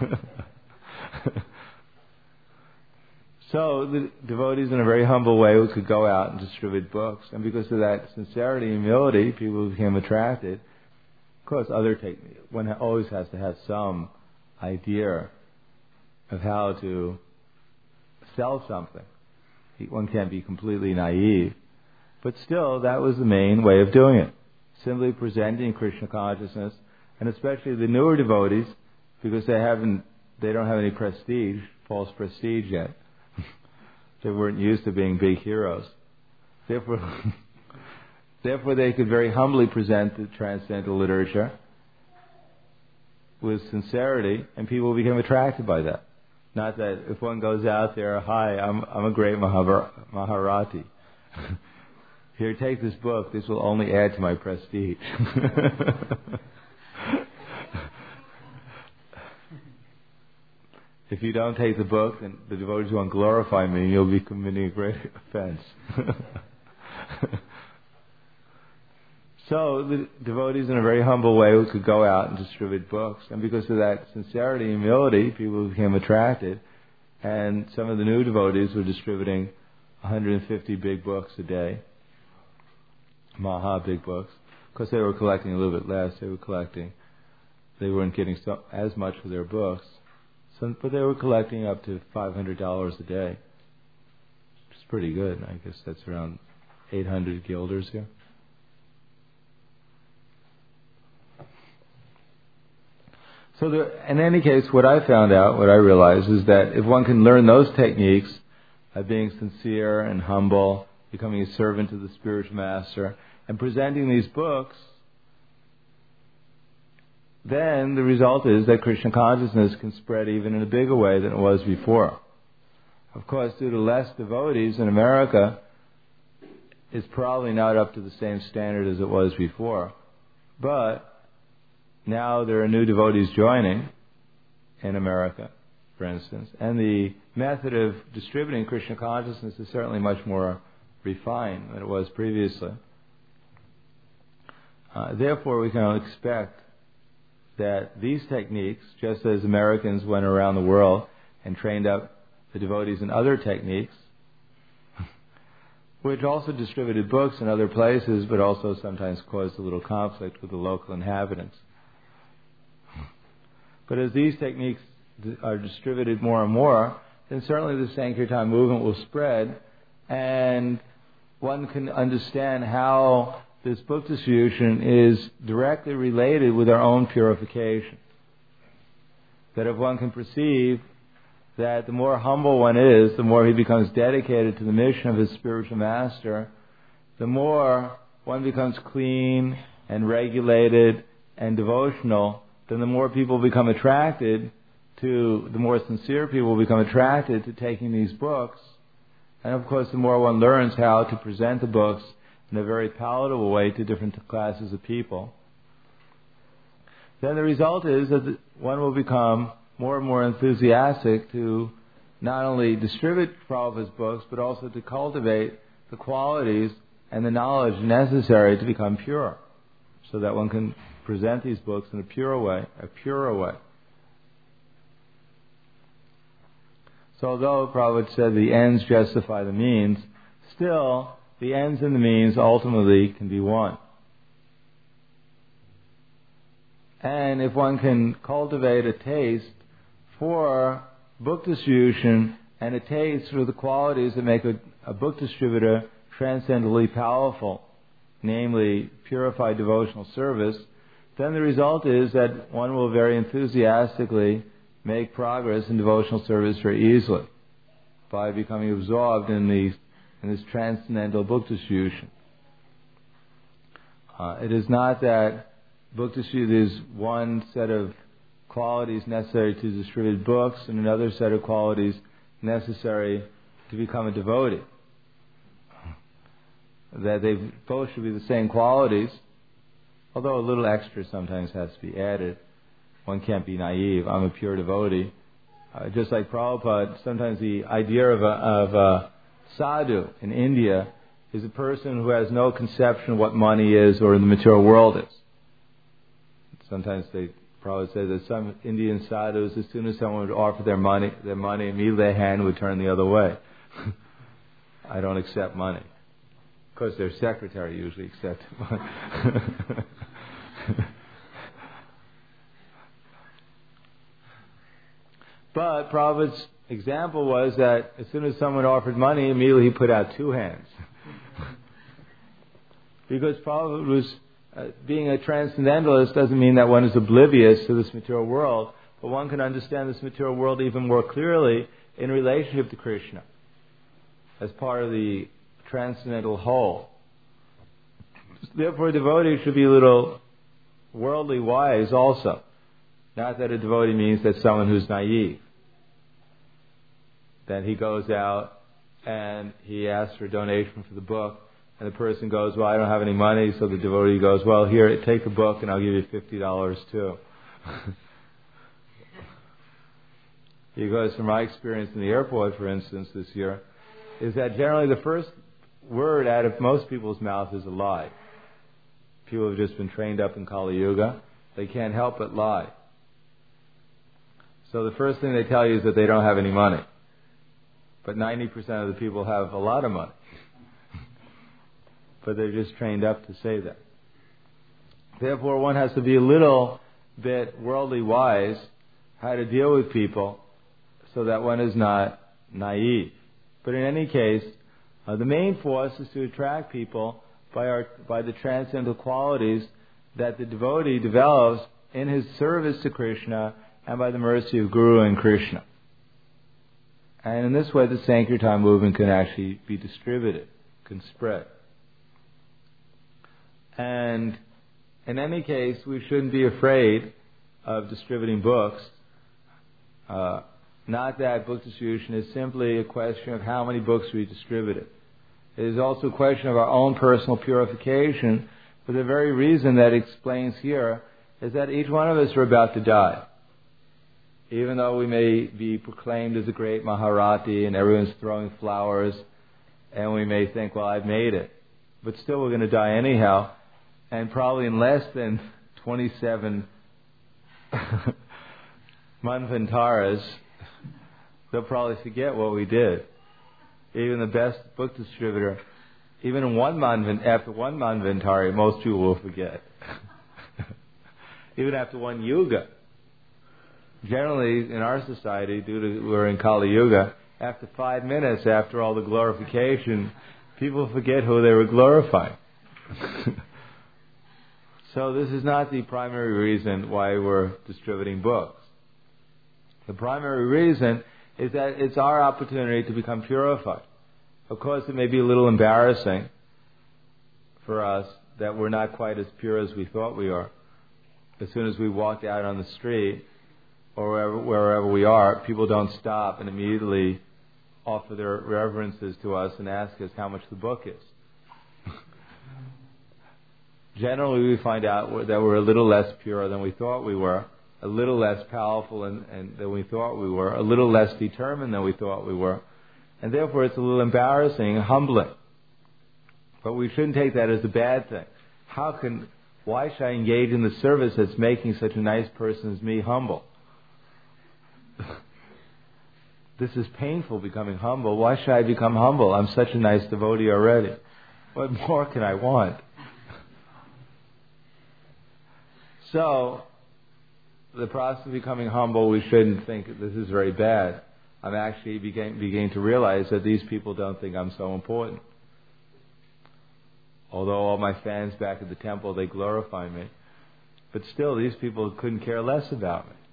So the devotees, in a very humble way, could go out and distribute books, and because of that sincerity and humility, people became attracted. Of course, one always has to have some idea of how to sell something. One can't be completely naive. But still, that was the main way of doing it. Simply presenting Krishna consciousness, and especially the newer devotees, because they don't have any prestige, false prestige yet. They weren't used to being big heroes. Therefore, they could very humbly present the transcendental literature with sincerity, and people became attracted by that. Not that if one goes out there, hi, I'm a great Maharati. Here, take this book. This will only add to my prestige. If you don't take the book, then the devotees won't glorify me, and you'll be committing a great offense. So the devotees, in a very humble way, could go out and distribute books, and because of that sincerity and humility, people became attracted. And some of the new devotees were distributing 150 big books a day, Maha big books. Of course, they were collecting a little bit less. They weren't getting as much for their books, but they were collecting up to $500 a day, which is pretty good. I guess that's around 800 guilders here. So in any case, what I realized is that if one can learn those techniques of being sincere and humble, becoming a servant to the spiritual master, and presenting these books, then the result is that Krishna consciousness can spread even in a bigger way than it was before. Of course, due to less devotees in America, it's probably not up to the same standard as it was before. But now there are new devotees joining in America, for instance, and the method of distributing Krishna consciousness is certainly much more refined than it was previously. Therefore, we can expect that these techniques, just as Americans went around the world and trained up the devotees in other techniques, which also distributed books in other places, but also sometimes caused a little conflict with the local inhabitants. But as these techniques are distributed more and more, then certainly the Sankirtan movement will spread, and one can understand how this book distribution is directly related with our own purification. That if one can perceive that the more humble one is, the more he becomes dedicated to the mission of his spiritual master, the more one becomes clean and regulated and devotional, then the more people become attracted to, the more sincere people become attracted to taking these books. And of course, the more one learns how to present the books in a very palatable way to different classes of people, then the result is that one will become more and more enthusiastic to not only distribute Prabhupada's books, but also to cultivate the qualities and the knowledge necessary to become pure, so that one can present these books in a purer way. So although Prabhupada said the ends justify the means, still the ends and the means ultimately can be one. And if one can cultivate a taste for book distribution and a taste for the qualities that make a book distributor transcendently powerful, namely purified devotional service, then the result is that one will very enthusiastically make progress in devotional service very easily by becoming absorbed in this transcendental book distribution. It is not that book distribution is one set of qualities necessary to distribute books and another set of qualities necessary to become a devotee. That they both should be the same qualities, although a little extra sometimes has to be added. One can't be naive. I'm a pure devotee. Just like Prabhupada, sometimes the idea of a sadhu in India is a person who has no conception of what money is or in the material world is. Sometimes Prabhupada says that some Indian sadhus, as soon as someone would offer their money, immediately their hand would turn the other way. I don't accept money. Of course, their secretary usually accepts money. But Prabhupada's example was that as soon as someone offered money, immediately he put out two hands. Because Prabhupada was, being a transcendentalist doesn't mean that one is oblivious to this material world, but one can understand this material world even more clearly in relationship to Krishna, as part of the transcendental whole. Therefore, a devotee should be a little worldly wise also. Not that a devotee means that someone who's naive. Then he goes out and he asks for a donation for the book, and the person goes, well, I don't have any money, so the devotee goes, well, here, take the book and I'll give you $50 too. Because from my experience in the airport, for instance, this year, is that generally the first word out of most people's mouth is a lie. People have just been trained up in Kali Yuga. They can't help but lie. So the first thing they tell you is that they don't have any money. But 90% of the people have a lot of money. But they're just trained up to say that. Therefore, one has to be a little bit worldly wise how to deal with people so that one is not naive. But in any case, the main force is to attract people by the transcendental qualities that the devotee develops in his service to Krishna and by the mercy of Guru and Krishna. And in this way, the Sankirtan movement can actually be distributed, can spread. And in any case, we shouldn't be afraid of distributing books. Not that book distribution is simply a question of how many books we distributed. It is also a question of our own personal purification, for the very reason that it explains here is that each one of us are about to die. Even though we may be proclaimed as a great Maharati and everyone's throwing flowers, and we may think, well, I've made it. But still we're going to die anyhow, and probably in less than 27 manvantaras, they'll probably forget what we did. Even the best book distributor, even in after one manvantari, most people will forget. Even after one yuga. Generally, in our society, due to we're in Kali Yuga, after 5 minutes, after all the glorification, people forget who they were glorifying. So this is not the primary reason why we're distributing books. The primary reason is that it's our opportunity to become purified. Of course, it may be a little embarrassing for us that we're not quite as pure as we thought we are. As soon as we walk out on the street, or wherever we are, people don't stop and immediately offer their reverences to us and ask us how much the book is. Generally, we find out that we're a little less pure than we thought we were, a little less powerful than we thought we were, a little less determined than we thought we were, and therefore it's a little embarrassing and humbling. But we shouldn't take that as a bad thing. Why should I engage in the service that's making such a nice person as me humble? This is painful, becoming humble. Why should I become humble? I'm such a nice devotee already. What more can I want? So, the process of becoming humble, we shouldn't think this is very bad. I'm actually beginning to realize that these people don't think I'm so important. Although all my fans back at the temple, they glorify me. But still, these people couldn't care less about me.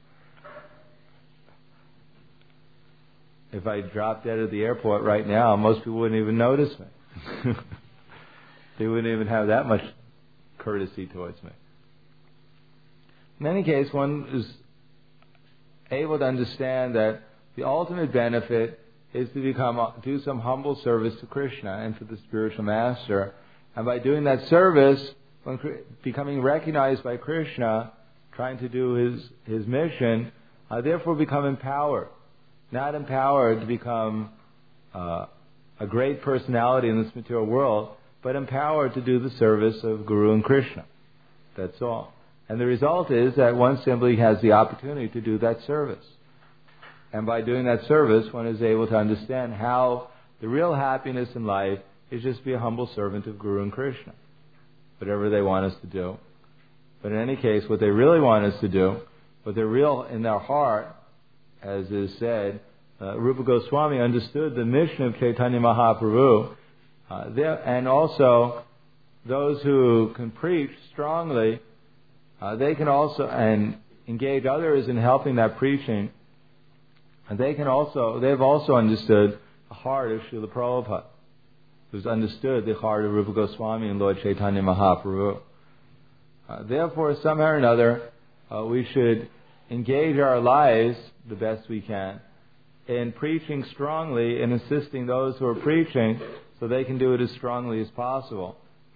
If I dropped dead at the airport right now, most people wouldn't even notice me. They wouldn't even have that much courtesy towards me. In any case, one is able to understand that the ultimate benefit is to do some humble service to Krishna and to the spiritual master. And by doing that service, becoming recognized by Krishna, trying to do his mission, therefore become empowered. Not empowered to become a great personality in this material world, but empowered to do the service of Guru and Krishna. That's all. And the result is that one simply has the opportunity to do that service. And by doing that service, one is able to understand how the real happiness in life is just to be a humble servant of Guru and Krishna. Whatever they want us to do. But in any case, what they really want us to do, what they're real in their heart, as is said, Rupa Goswami understood the mission of Chaitanya Mahaprabhu. And also, those who can preach strongly, they can also and engage others in helping that preaching. And they've also understood the heart of Srila Prabhupada, who's understood the heart of Rupa Goswami and Lord Chaitanya Mahaprabhu. Therefore, somehow or another, we should engage our lives the best we can in preaching strongly and assisting those who are preaching so they can do it as strongly as possible.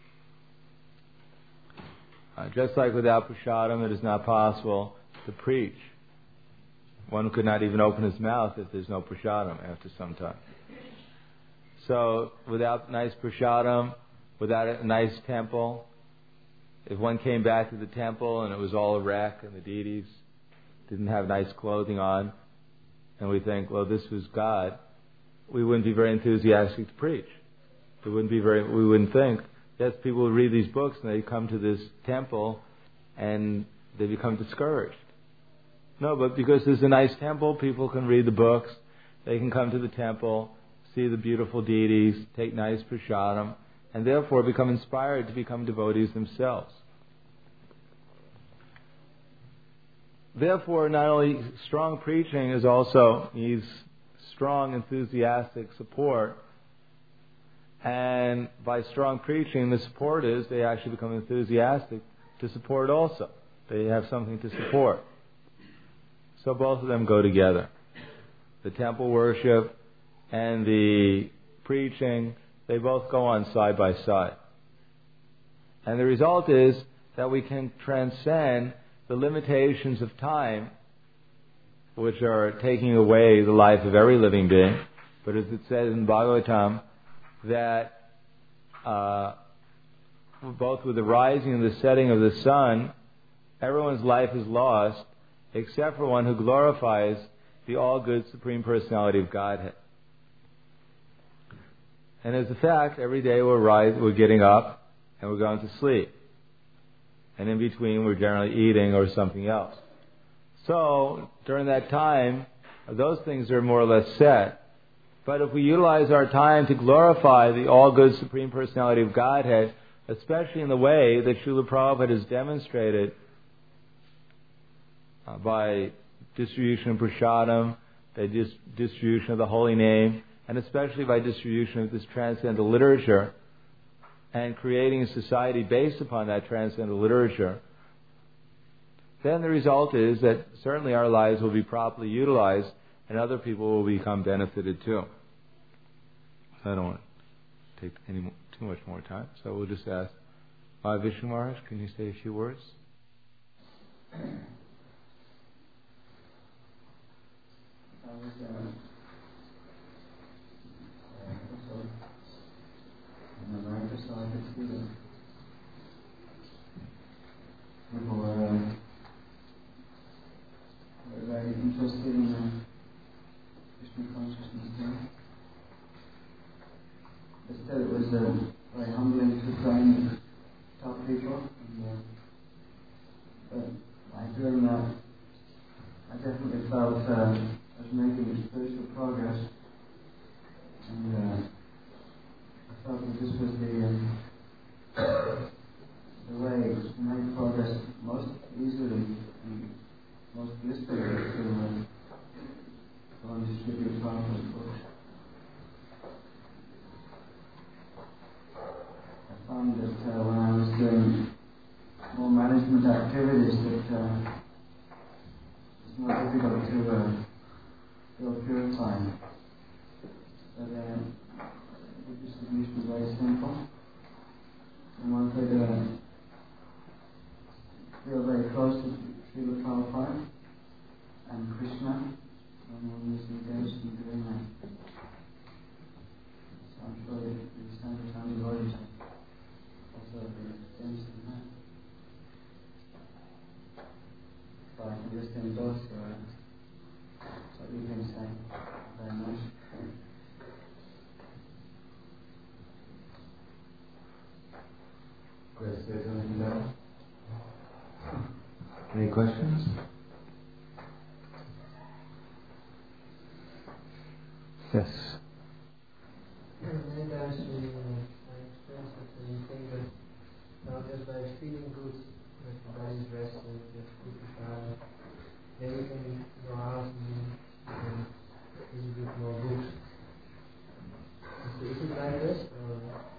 Just like without prasadam, it is not possible to preach. One could not even open his mouth if there's no prasadam after some time. So, without nice prasadam, without a nice temple, if one came back to the temple and it was all a wreck and the deities didn't have nice clothing on, and we think, well, this was God, we wouldn't be very enthusiastic to preach. We wouldn't think. Yes, people would read these books and they come to this temple and they become discouraged. No, but because there's a nice temple, people can read the books, they can come to the temple, see the beautiful deities, take nice prasadam, and therefore become inspired to become devotees themselves. Therefore, not only strong preaching is also needs strong, enthusiastic support. And by strong preaching, the support is they actually become enthusiastic to support also. They have something to support. So both of them go together. The temple worship and the preaching, they both go on side by side. And the result is that we can transcend the limitations of time, which are taking away the life of every living being. But as it says in Bhagavatam, that both with the rising and the setting of the sun, everyone's life is lost except for one who glorifies the all-good Supreme Personality of Godhead. And as a fact, every day we're getting up and we're going to sleep. And in between we're generally eating or something else. So, during that time, those things are more or less set. But if we utilize our time to glorify the all-good Supreme Personality of Godhead, especially in the way that Srila Prabhupada has demonstrated by distribution of prasadam, by distribution of the holy name, and especially by distribution of this transcendental literature, and creating a society based upon that transcendental literature, then the result is that certainly our lives will be properly utilized and other people will become benefited too. So I don't want to take too much more time, so we'll just ask Vishnu Maharaj, can you say a few words? People were very interested in Krishna consciousness now. Instead, it was very humbling to try and tell people. But by doing that, I definitely felt I was making spiritual progress, and I felt that this was the qualifying. So the distribution is very simple. And one could feel very close to Srila Prabhupada and Krishna when one is engaged in doing that. So I'm sure the Sanatana devotees also experienced in that. So I can just endorse what you can say very much. Chris, say something now? Any questions? Yes. Many times we experience it and we think that now just by feeling good, that the body is rested, that good prana, then we can go out and distribute more books. Is it like this? Or?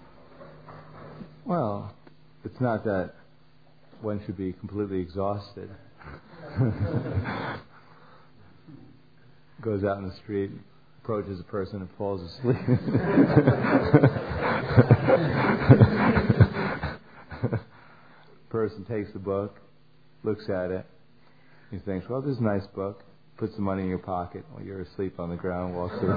Well, it's not that one should be completely exhausted. Goes out in the street, approaches a person and falls asleep. Person takes the book, looks at it, he thinks, well, this is a nice book. Puts the money in your pocket while you're asleep on the ground, walks through.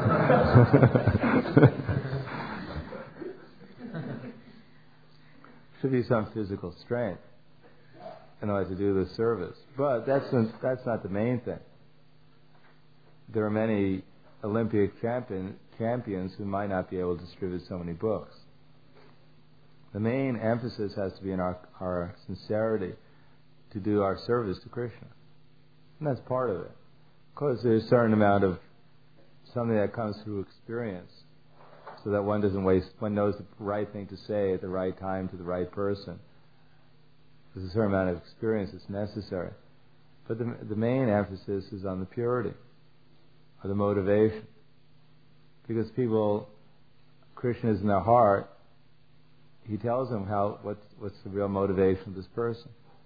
Should be some physical strength in order to do this service. But that's not the main thing. There are many Olympic champions who might not be able to distribute so many books. The main emphasis has to be in our sincerity to do our service to Krishna. And that's part of it. Because there's a certain amount of something that comes through experience, so that one doesn't waste, one knows the right thing to say at the right time to the right person. There's a certain amount of experience that's necessary. But the main emphasis is on the purity, or the motivation. Because Krishna is in their heart, he tells them what's the real motivation of this person.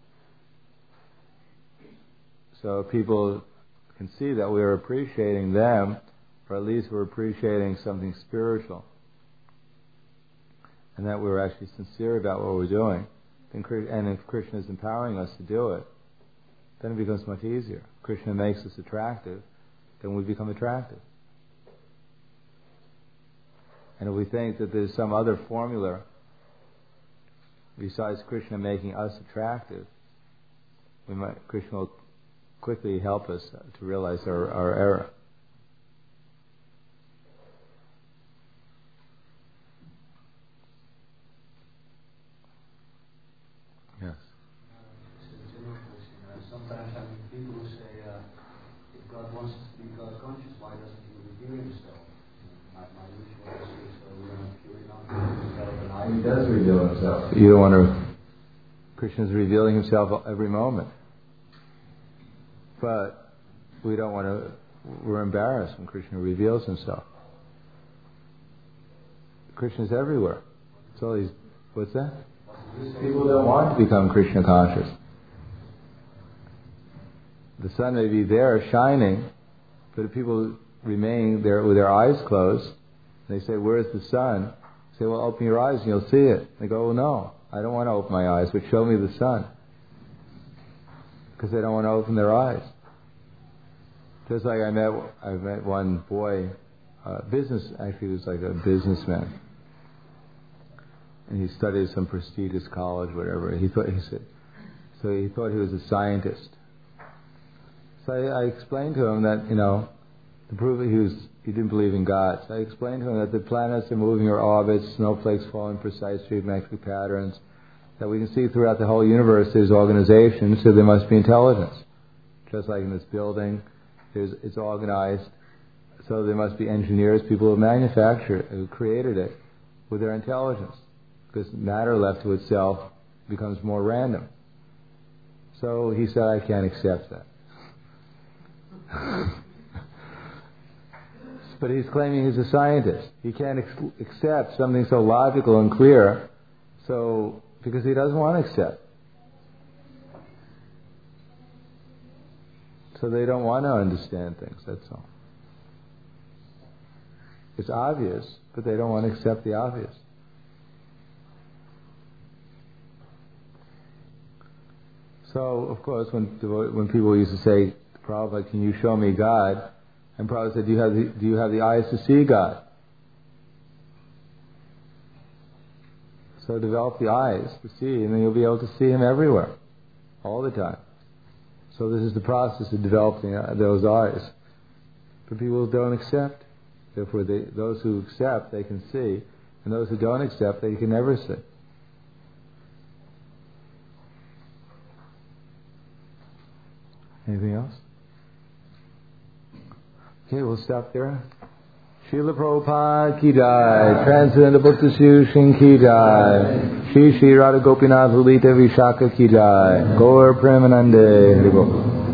So people can see that we're appreciating them, or at least we're appreciating something spiritual, and that we're actually sincere about what we're doing. And if Krishna is empowering us to do it, then it becomes much easier. Krishna makes us attractive, then we become attractive. And if we think that there's some other formula besides Krishna making us attractive, Krishna will quickly help us to realize our error. Yes. Sometimes people who say, if God wants us to be God conscious, why doesn't He reveal Himself? My usual answer is, we're not pure enough to Himself. He does reveal Himself. You don't want to. Krishna is revealing Himself every moment. But we don't want to. We're embarrassed when Krishna reveals Himself. Krishna is everywhere. So what's that? People don't want to become Krishna conscious. The sun may be there shining, but if people remain there with their eyes closed, they say, "Where's the sun?" I say, "Well, open your eyes and you'll see it." They go, "Oh no, I don't want to open my eyes, but show me the sun." Because they don't want to open their eyes. Just like I met one boy, he was like a businessman. And he studied some prestigious college, whatever. He thought he was a scientist. So I explained to him that, to prove that he didn't believe in God. So I explained to him that the planets are moving their orbits, snowflakes fall in precise geometric patterns, that we can see throughout the whole universe there's organization, so there must be intelligence. Just like in this building, it's organized, so there must be engineers, people who manufactured it, who created it with their intelligence. Because matter left to itself becomes more random. So he said, I can't accept that. But he's claiming he's a scientist. He can't accept something so logical and clear, because he doesn't want to accept. So they don't want to understand things, that's all. It's obvious, but they don't want to accept the obvious. So, of course, when people used to say, Prabhupada, can you show me God? And Prabhupada said, do you have the eyes to see God? So develop the eyes to see, and then you'll be able to see Him everywhere, all the time. So this is the process of developing those eyes. But people don't accept. Therefore, those who accept, they can see, and those who don't accept, they can never see. Anything else? Okay, we'll stop there. Srila Prabhupada ki jai, Transcendental Book Distribution ki jai, Shri Shri Radha Gopinath Lita Vishaka ki jai, Gaur Premanande Haribo.